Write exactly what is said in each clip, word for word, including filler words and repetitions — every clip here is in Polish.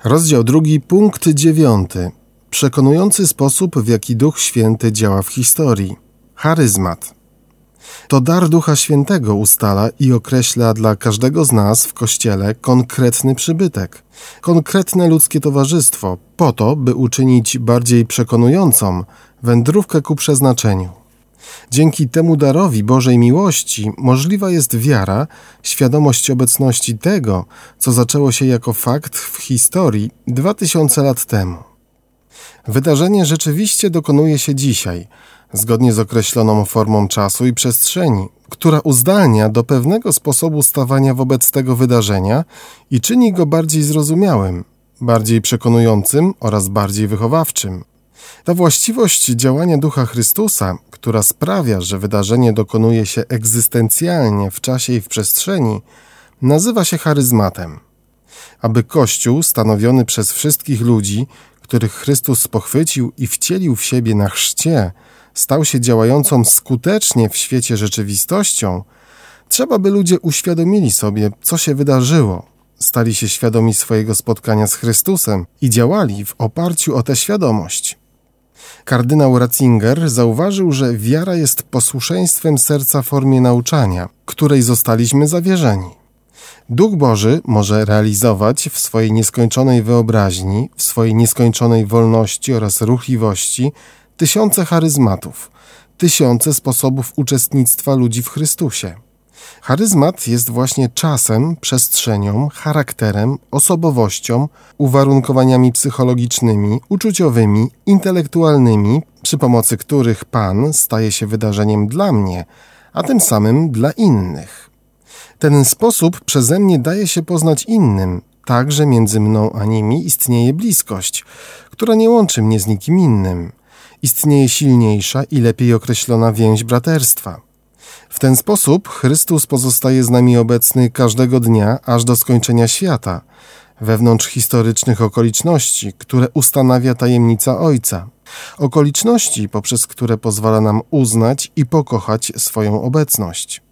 Rozdział drugi, punkt dziewiąty. Przekonujący sposób, w jaki Duch Święty działa w historii. Charyzmat. To dar Ducha Świętego ustala i określa dla każdego z nas w Kościele konkretny przybytek, konkretne ludzkie towarzystwo, po to, by uczynić bardziej przekonującą wędrówkę ku przeznaczeniu. Dzięki temu darowi Bożej miłości możliwa jest wiara, świadomość obecności tego, co zaczęło się jako fakt w historii dwa tysiące lat temu. Wydarzenie rzeczywiście dokonuje się dzisiaj, zgodnie z określoną formą czasu i przestrzeni, która uzdalnia do pewnego sposobu stawania wobec tego wydarzenia i czyni go bardziej zrozumiałym, bardziej przekonującym oraz bardziej wychowawczym. Ta właściwość działania Ducha Chrystusa, która sprawia, że wydarzenie dokonuje się egzystencjalnie w czasie i w przestrzeni, nazywa się charyzmatem. Aby Kościół stanowiony przez wszystkich ludzi, których Chrystus pochwycił i wcielił w siebie na chrzcie, stał się działającą skutecznie w świecie rzeczywistością, trzeba by ludzie uświadomili sobie, co się wydarzyło, stali się świadomi swojego spotkania z Chrystusem i działali w oparciu o tę świadomość. Kardynał Ratzinger zauważył, że wiara jest posłuszeństwem serca formie nauczania, której zostaliśmy zawierzeni. Duch Boży może realizować w swojej nieskończonej wyobraźni, w swojej nieskończonej wolności oraz ruchliwości tysiące charyzmatów, tysiące sposobów uczestnictwa ludzi w Chrystusie. Charyzmat jest właśnie czasem, przestrzenią, charakterem, osobowością, uwarunkowaniami psychologicznymi, uczuciowymi, intelektualnymi, przy pomocy których Pan staje się wydarzeniem dla mnie, a tym samym dla innych. Ten sposób przeze mnie daje się poznać innym, tak że między mną a nimi istnieje bliskość, która nie łączy mnie z nikim innym. Istnieje silniejsza i lepiej określona więź braterstwa. W ten sposób Chrystus pozostaje z nami obecny każdego dnia aż do skończenia świata, wewnątrz historycznych okoliczności, które ustanawia tajemnica Ojca. Okoliczności, poprzez które pozwala nam uznać i pokochać swoją obecność.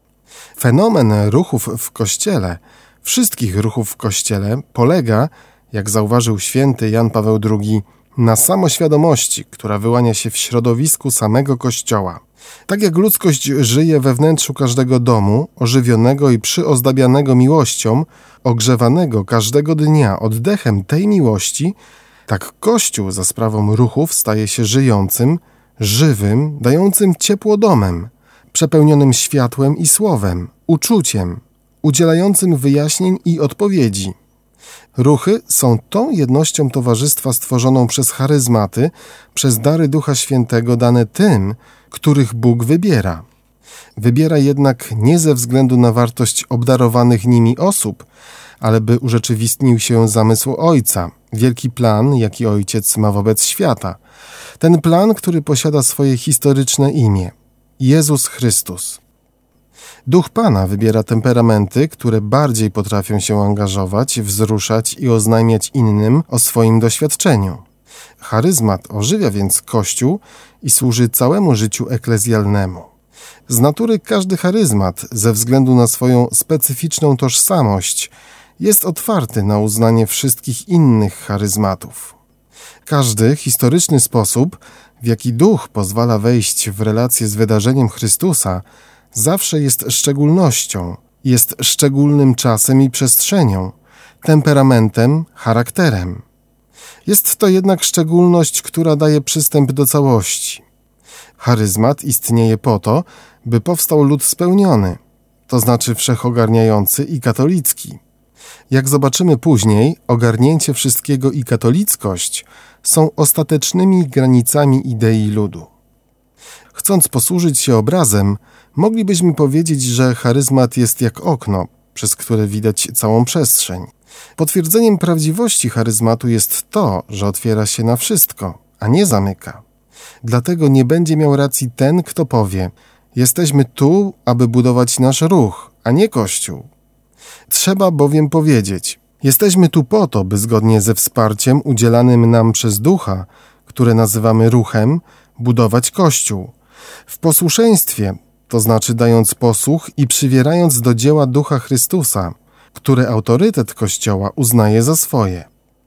Fenomen ruchów w Kościele, wszystkich ruchów w Kościele, polega, jak zauważył święty Jan Paweł drugi, na samoświadomości, która wyłania się w środowisku samego Kościoła. Tak jak ludzkość żyje we wnętrzu każdego domu, ożywionego i przyozdabianego miłością, ogrzewanego każdego dnia oddechem tej miłości, tak Kościół za sprawą ruchów staje się żyjącym, żywym, dającym ciepło domem, przepełnionym światłem i słowem, uczuciem, udzielającym wyjaśnień i odpowiedzi. Ruchy są tą jednością towarzystwa stworzoną przez charyzmaty, przez dary Ducha Świętego dane tym, których Bóg wybiera. Wybiera jednak nie ze względu na wartość obdarowanych nimi osób, ale by urzeczywistnił się zamysł Ojca, wielki plan, jaki Ojciec ma wobec świata. Ten plan, który posiada swoje historyczne imię – Jezus Chrystus. Duch Pana wybiera temperamenty, które bardziej potrafią się angażować, wzruszać i oznajmiać innym o swoim doświadczeniu. Charyzmat ożywia więc Kościół i służy całemu życiu eklezjalnemu. Z natury każdy charyzmat, ze względu na swoją specyficzną tożsamość, jest otwarty na uznanie wszystkich innych charyzmatów. Każdy historyczny sposób, w jaki Duch pozwala wejść w relację z wydarzeniem Chrystusa, zawsze jest szczególnością, jest szczególnym czasem i przestrzenią, temperamentem, charakterem. Jest to jednak szczególność, która daje przystęp do całości. Charyzmat istnieje po to, by powstał lud spełniony, to znaczy wszechogarniający i katolicki. Jak zobaczymy później, ogarnięcie wszystkiego i katolickość są ostatecznymi granicami idei ludu. Chcąc posłużyć się obrazem, moglibyśmy powiedzieć, że charyzmat jest jak okno, przez które widać całą przestrzeń. Potwierdzeniem prawdziwości charyzmatu jest to, że otwiera się na wszystko, a nie zamyka. Dlatego nie będzie miał racji ten, kto powie: jesteśmy tu, aby budować nasz ruch, a nie Kościół. Trzeba bowiem powiedzieć: jesteśmy tu po to, by zgodnie ze wsparciem udzielanym nam przez Ducha, które nazywamy ruchem, budować Kościół. W posłuszeństwie, to znaczy dając posłuch i przywierając do dzieła Ducha Chrystusa, które autorytet Kościoła uznaje za swoje.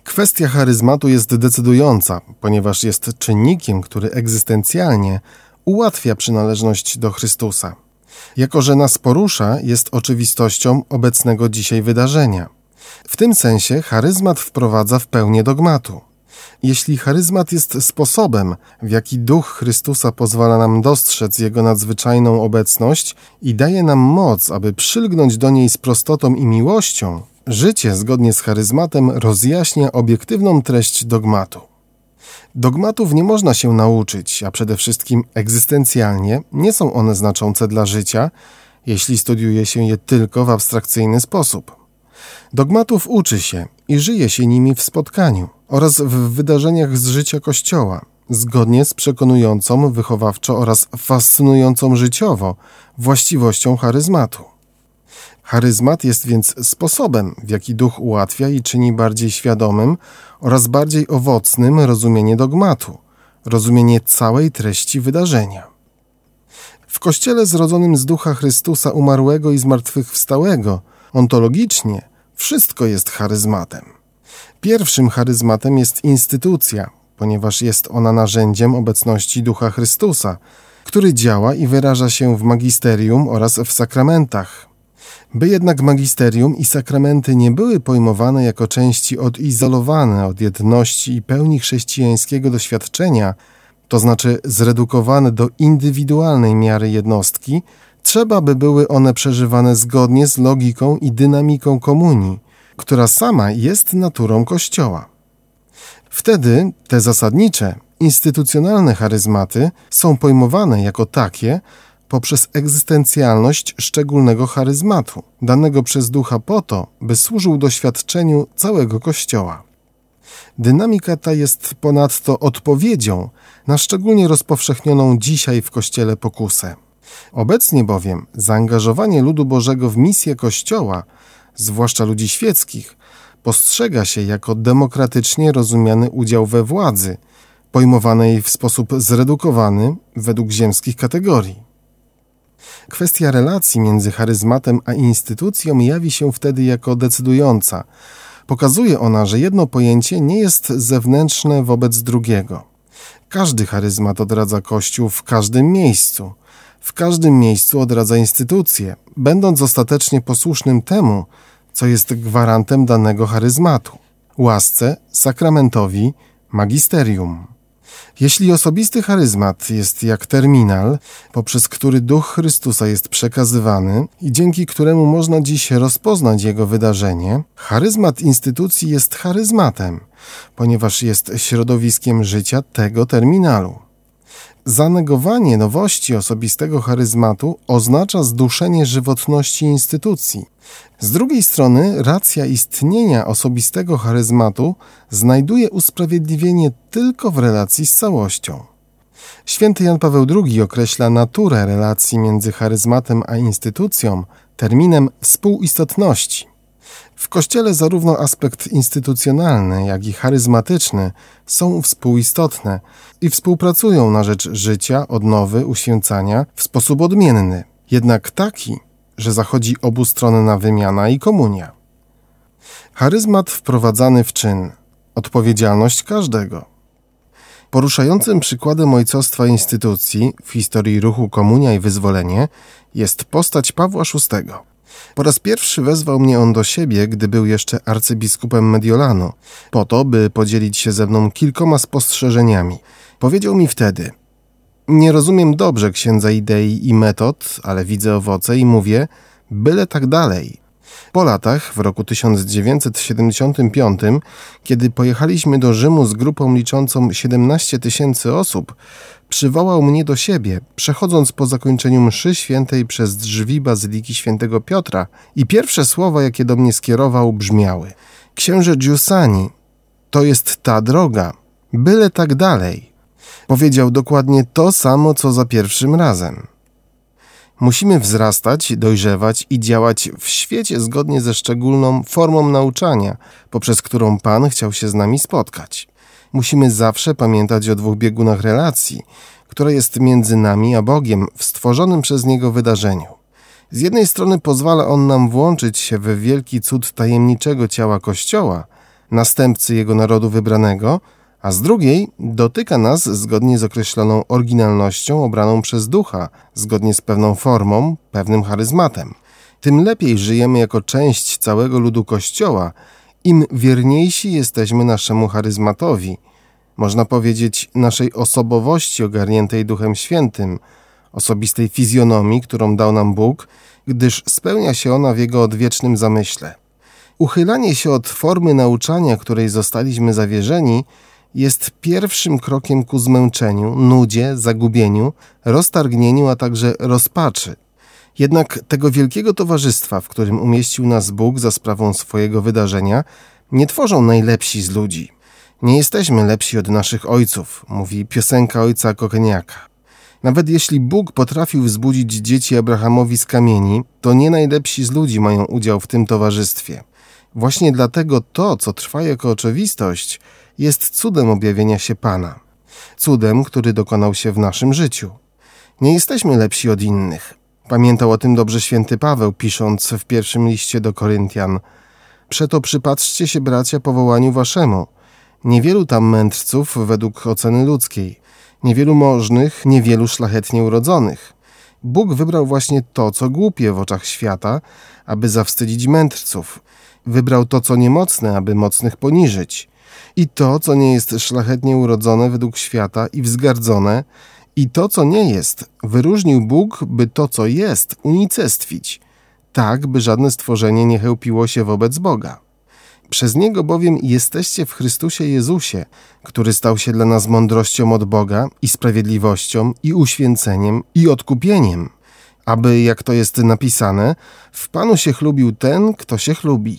Kwestia charyzmatu jest decydująca, ponieważ jest czynnikiem, który egzystencjalnie ułatwia przynależność do Chrystusa. Jako że nas porusza, jest oczywistością obecnego dzisiaj wydarzenia. W tym sensie charyzmat wprowadza w pełnię dogmatu. Jeśli charyzmat jest sposobem, w jaki Duch Chrystusa pozwala nam dostrzec Jego nadzwyczajną obecność i daje nam moc, aby przylgnąć do niej z prostotą i miłością, życie zgodnie z charyzmatem rozjaśnia obiektywną treść dogmatu. Dogmatów nie można się nauczyć, a przede wszystkim egzystencjalnie nie są one znaczące dla życia, jeśli studiuje się je tylko w abstrakcyjny sposób. Dogmatów uczy się i żyje się nimi w spotkaniu oraz w wydarzeniach z życia Kościoła, zgodnie z przekonującą wychowawczo oraz fascynującą życiowo właściwością charyzmatu. Charyzmat jest więc sposobem, w jaki Duch ułatwia i czyni bardziej świadomym oraz bardziej owocnym rozumienie dogmatu, rozumienie całej treści wydarzenia. W Kościele zrodzonym z Ducha Chrystusa umarłego i zmartwychwstałego, ontologicznie, wszystko jest charyzmatem. Pierwszym charyzmatem jest instytucja, ponieważ jest ona narzędziem obecności Ducha Chrystusa, który działa i wyraża się w magisterium oraz w sakramentach. By jednak magisterium i sakramenty nie były pojmowane jako części odizolowane od jedności i pełni chrześcijańskiego doświadczenia, to znaczy zredukowane do indywidualnej miary jednostki, trzeba by były one przeżywane zgodnie z logiką i dynamiką komunii, która sama jest naturą Kościoła. Wtedy te zasadnicze, instytucjonalne charyzmaty są pojmowane jako takie poprzez egzystencjalność szczególnego charyzmatu, danego przez Ducha po to, by służył doświadczeniu całego Kościoła. Dynamika ta jest ponadto odpowiedzią na szczególnie rozpowszechnioną dzisiaj w Kościele pokusę. Obecnie bowiem zaangażowanie ludu Bożego w misję Kościoła, zwłaszcza ludzi świeckich, postrzega się jako demokratycznie rozumiany udział we władzy, pojmowanej w sposób zredukowany według ziemskich kategorii. Kwestia relacji między charyzmatem a instytucją jawi się wtedy jako decydująca. Pokazuje ona, że jedno pojęcie nie jest zewnętrzne wobec drugiego. Każdy charyzmat odradza Kościół w każdym miejscu. W każdym miejscu odradza instytucję, będąc ostatecznie posłusznym temu, co jest gwarantem danego charyzmatu – łasce, sakramentowi, magisterium. Jeśli osobisty charyzmat jest jak terminal, poprzez który Duch Chrystusa jest przekazywany i dzięki któremu można dziś rozpoznać jego wydarzenie, charyzmat instytucji jest charyzmatem, ponieważ jest środowiskiem życia tego terminalu. Zanegowanie nowości osobistego charyzmatu oznacza zduszenie żywotności instytucji. Z drugiej strony racja istnienia osobistego charyzmatu znajduje usprawiedliwienie tylko w relacji z całością. Święty Jan Paweł drugi określa naturę relacji między charyzmatem a instytucją terminem współistotności. W Kościele zarówno aspekt instytucjonalny, jak i charyzmatyczny są współistotne i współpracują na rzecz życia, odnowy, uświęcania w sposób odmienny, jednak taki, że zachodzi obustronna wymiana i komunia. Charyzmat wprowadzany w czyn. Odpowiedzialność każdego. Poruszającym przykładem ojcostwa instytucji w historii ruchu Komunia i Wyzwolenie jest postać Pawła szóstego. Po raz pierwszy wezwał mnie on do siebie, gdy był jeszcze arcybiskupem Mediolanu, po to, by podzielić się ze mną kilkoma spostrzeżeniami. Powiedział mi wtedy: nie rozumiem dobrze księdza idei i metod, ale widzę owoce i mówię, byle tak dalej. Po latach, w roku tysiąc dziewięćset siedemdziesiątym piątym, kiedy pojechaliśmy do Rzymu z grupą liczącą siedemnaście tysięcy osób, przywołał mnie do siebie, przechodząc po zakończeniu mszy świętej przez drzwi Bazyliki Świętego Piotra i pierwsze słowa, jakie do mnie skierował, brzmiały: księże Giussani, to jest ta droga, byle tak dalej. Powiedział dokładnie to samo, co za pierwszym razem. Musimy wzrastać, dojrzewać i działać w świecie zgodnie ze szczególną formą nauczania, poprzez którą Pan chciał się z nami spotkać. Musimy zawsze pamiętać o dwóch biegunach relacji, która jest między nami a Bogiem w stworzonym przez Niego wydarzeniu. Z jednej strony pozwala On nam włączyć się we wielki cud tajemniczego ciała Kościoła, następcy jego narodu wybranego, a z drugiej dotyka nas zgodnie z określoną oryginalnością obraną przez Ducha, zgodnie z pewną formą, pewnym charyzmatem. Tym lepiej żyjemy jako część całego ludu Kościoła, im wierniejsi jesteśmy naszemu charyzmatowi, można powiedzieć naszej osobowości ogarniętej Duchem Świętym, osobistej fizjonomii, którą dał nam Bóg, gdyż spełnia się ona w Jego odwiecznym zamyśle. Uchylanie się od formy nauczania, której zostaliśmy zawierzeni, jest pierwszym krokiem ku zmęczeniu, nudzie, zagubieniu, roztargnieniu, a także rozpaczy. Jednak tego wielkiego towarzystwa, w którym umieścił nas Bóg za sprawą swojego wydarzenia, nie tworzą najlepsi z ludzi. Nie jesteśmy lepsi od naszych ojców, mówi piosenka ojca Kokeniaka. Nawet jeśli Bóg potrafił wzbudzić dzieci Abrahamowi z kamieni, to nie najlepsi z ludzi mają udział w tym towarzystwie. Właśnie dlatego to, co trwa jako oczywistość, jest cudem objawienia się Pana. Cudem, który dokonał się w naszym życiu. Nie jesteśmy lepsi od innych. Pamiętał o tym dobrze święty Paweł, pisząc w pierwszym liście do Koryntian. Przeto przypatrzcie się, bracia, powołaniu waszemu. Niewielu tam mędrców według oceny ludzkiej, niewielu możnych, niewielu szlachetnie urodzonych. Bóg wybrał właśnie to, co głupie w oczach świata, aby zawstydzić mędrców. Wybrał to, co niemocne, aby mocnych poniżyć. I to, co nie jest szlachetnie urodzone według świata i wzgardzone, i to, co nie jest, wyróżnił Bóg, by to, co jest, unicestwić, tak, by żadne stworzenie nie chełpiło się wobec Boga. Przez Niego bowiem jesteście w Chrystusie Jezusie, który stał się dla nas mądrością od Boga i sprawiedliwością, i uświęceniem, i odkupieniem, aby, jak to jest napisane, w Panu się chlubił ten, kto się chlubi.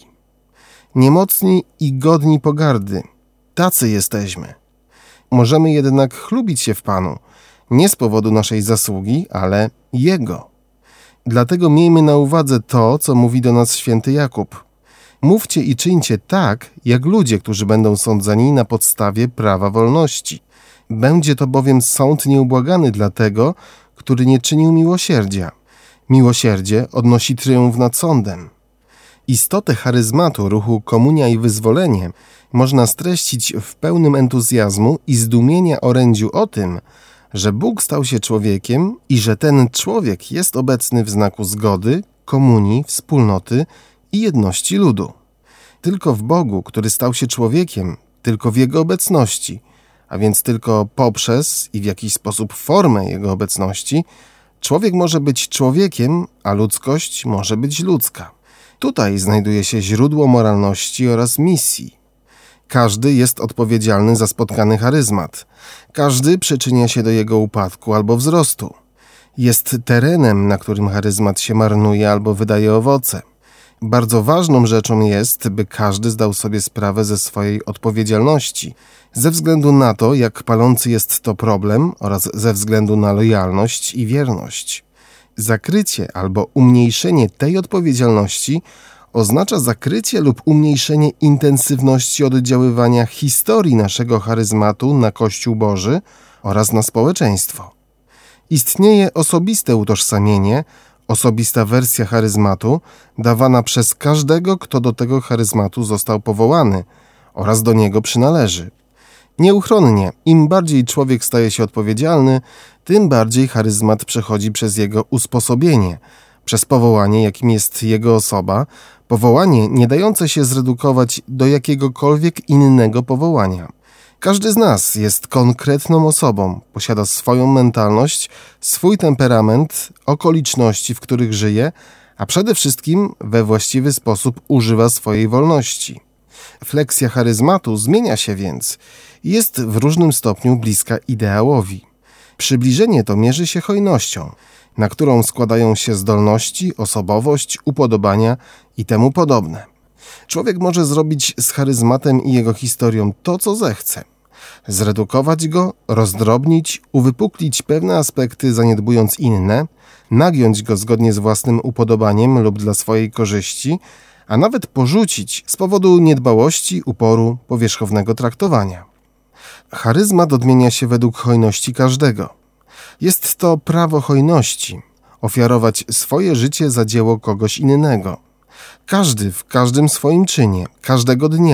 Niemocni i godni pogardy, tacy jesteśmy. Możemy jednak chlubić się w Panu, nie z powodu naszej zasługi, ale Jego. Dlatego miejmy na uwadze to, co mówi do nas święty Jakub. Mówcie i czyńcie tak, jak ludzie, którzy będą sądzeni na podstawie prawa wolności. Będzie to bowiem sąd nieubłagany dla tego, który nie czynił miłosierdzia. Miłosierdzie odnosi triumf nad sądem. Istotę charyzmatu ruchu Komunia i Wyzwolenie można streścić w pełnym entuzjazmu i zdumienia orędziu o tym, że Bóg stał się człowiekiem i że ten człowiek jest obecny w znaku zgody, komunii, wspólnoty i jedności ludu. Tylko w Bogu, który stał się człowiekiem, tylko w Jego obecności, a więc tylko poprzez i w jakiś sposób formę Jego obecności, człowiek może być człowiekiem, a ludzkość może być ludzka. Tutaj znajduje się źródło moralności oraz misji. Każdy jest odpowiedzialny za spotkany charyzmat. Każdy przyczynia się do jego upadku albo wzrostu. Jest terenem, na którym charyzmat się marnuje albo wydaje owoce. Bardzo ważną rzeczą jest, by każdy zdał sobie sprawę ze swojej odpowiedzialności, ze względu na to, jak palący jest to problem oraz ze względu na lojalność i wierność. Zakrycie albo umniejszenie tej odpowiedzialności oznacza zakrycie lub umniejszenie intensywności oddziaływania historii naszego charyzmatu na Kościół Boży oraz na społeczeństwo. Istnieje osobiste utożsamienie, osobista wersja charyzmatu dawana przez każdego, kto do tego charyzmatu został powołany oraz do niego przynależy. Nieuchronnie, im bardziej człowiek staje się odpowiedzialny, tym bardziej charyzmat przechodzi przez jego usposobienie, przez powołanie, jakim jest jego osoba, powołanie nie dające się zredukować do jakiegokolwiek innego powołania. Każdy z nas jest konkretną osobą, posiada swoją mentalność, swój temperament, okoliczności, w których żyje, a przede wszystkim we właściwy sposób używa swojej wolności. Fleksja charyzmatu zmienia się więc i jest w różnym stopniu bliska ideałowi. Przybliżenie to mierzy się hojnością, na którą składają się zdolności, osobowość, upodobania i temu podobne. Człowiek może zrobić z charyzmatem i jego historią to, co zechce. Zredukować go, rozdrobnić, uwypuklić pewne aspekty, zaniedbując inne, nagiąć go zgodnie z własnym upodobaniem lub dla swojej korzyści, a nawet porzucić z powodu niedbałości, uporu, powierzchownego traktowania. Charyzmat odmienia się według hojności każdego. Jest to prawo hojności, ofiarować swoje życie za dzieło kogoś innego. Każdy w każdym swoim czynie, każdego dnia,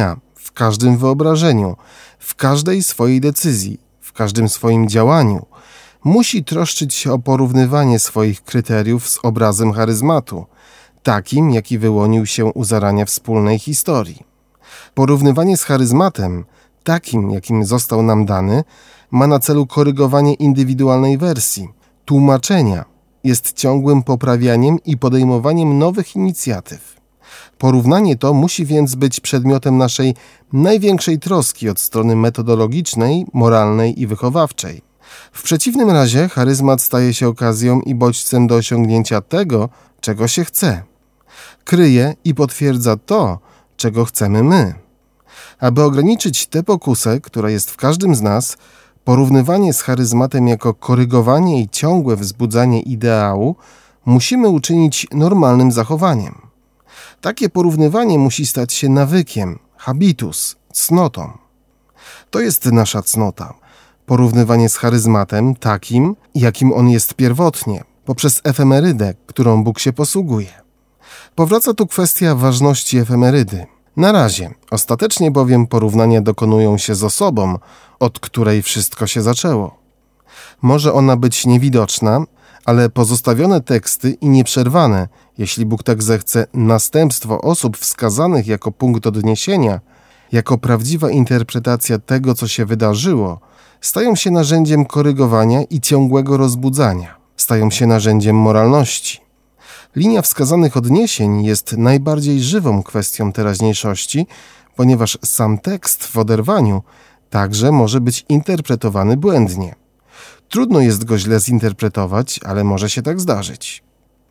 w każdym wyobrażeniu, w każdej swojej decyzji, w każdym swoim działaniu musi troszczyć się o porównywanie swoich kryteriów z obrazem charyzmatu, takim, jaki wyłonił się u zarania wspólnej historii. Porównywanie z charyzmatem, takim, jakim został nam dany, ma na celu korygowanie indywidualnej wersji, tłumaczenia, jest ciągłym poprawianiem i podejmowaniem nowych inicjatyw. Porównanie to musi więc być przedmiotem naszej największej troski od strony metodologicznej, moralnej i wychowawczej. W przeciwnym razie charyzmat staje się okazją i bodźcem do osiągnięcia tego, czego się chce. Kryje i potwierdza to, czego chcemy my. Aby ograniczyć tę pokusę, która jest w każdym z nas, porównywanie z charyzmatem jako korygowanie i ciągłe wzbudzanie ideału musimy uczynić normalnym zachowaniem. Takie porównywanie musi stać się nawykiem, habitus, cnotą. To jest nasza cnota. Porównywanie z charyzmatem takim, jakim on jest pierwotnie, poprzez efemerydę, którą Bóg się posługuje. Powraca tu kwestia ważności efemerydy. Na razie, ostatecznie bowiem porównania dokonują się z osobą, od której wszystko się zaczęło. Może ona być niewidoczna, ale pozostawione teksty i nieprzerwane, jeśli Bóg tak zechce, następstwo osób wskazanych jako punkt odniesienia, jako prawdziwa interpretacja tego, co się wydarzyło, stają się narzędziem korygowania i ciągłego rozbudzania, stają się narzędziem moralności. Linia wskazanych odniesień jest najbardziej żywą kwestią teraźniejszości, ponieważ sam tekst w oderwaniu także może być interpretowany błędnie. Trudno jest go źle zinterpretować, ale może się tak zdarzyć.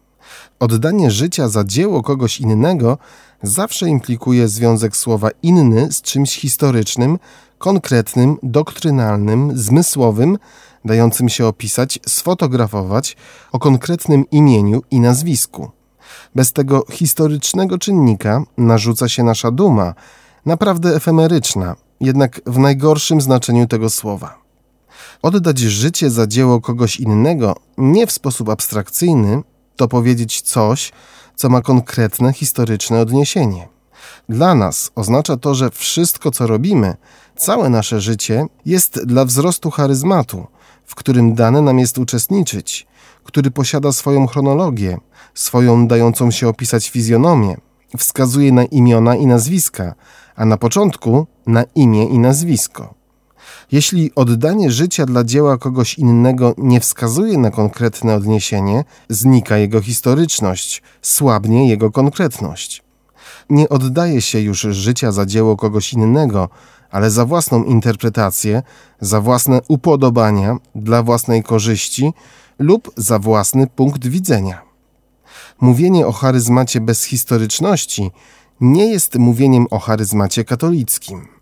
Oddanie życia za dzieło kogoś innego zawsze implikuje związek słowa inny z czymś historycznym, konkretnym, doktrynalnym, zmysłowym, dającym się opisać, sfotografować o konkretnym imieniu i nazwisku. Bez tego historycznego czynnika narzuca się nasza duma, naprawdę efemeryczna, jednak w najgorszym znaczeniu tego słowa. Oddać życie za dzieło kogoś innego nie w sposób abstrakcyjny to powiedzieć coś, co ma konkretne historyczne odniesienie. Dla nas oznacza to, że wszystko, co robimy, całe nasze życie jest dla wzrostu charyzmatu, w którym dane nam jest uczestniczyć, który posiada swoją chronologię, swoją dającą się opisać fizjonomię, wskazuje na imiona i nazwiska, a na początku na imię i nazwisko. Jeśli oddanie życia dla dzieła kogoś innego nie wskazuje na konkretne odniesienie, znika jego historyczność, słabnie jego konkretność. Nie oddaje się już życia za dzieło kogoś innego, ale za własną interpretację, za własne upodobania, dla własnej korzyści lub za własny punkt widzenia. Mówienie o charyzmacie bez historyczności nie jest mówieniem o charyzmacie katolickim.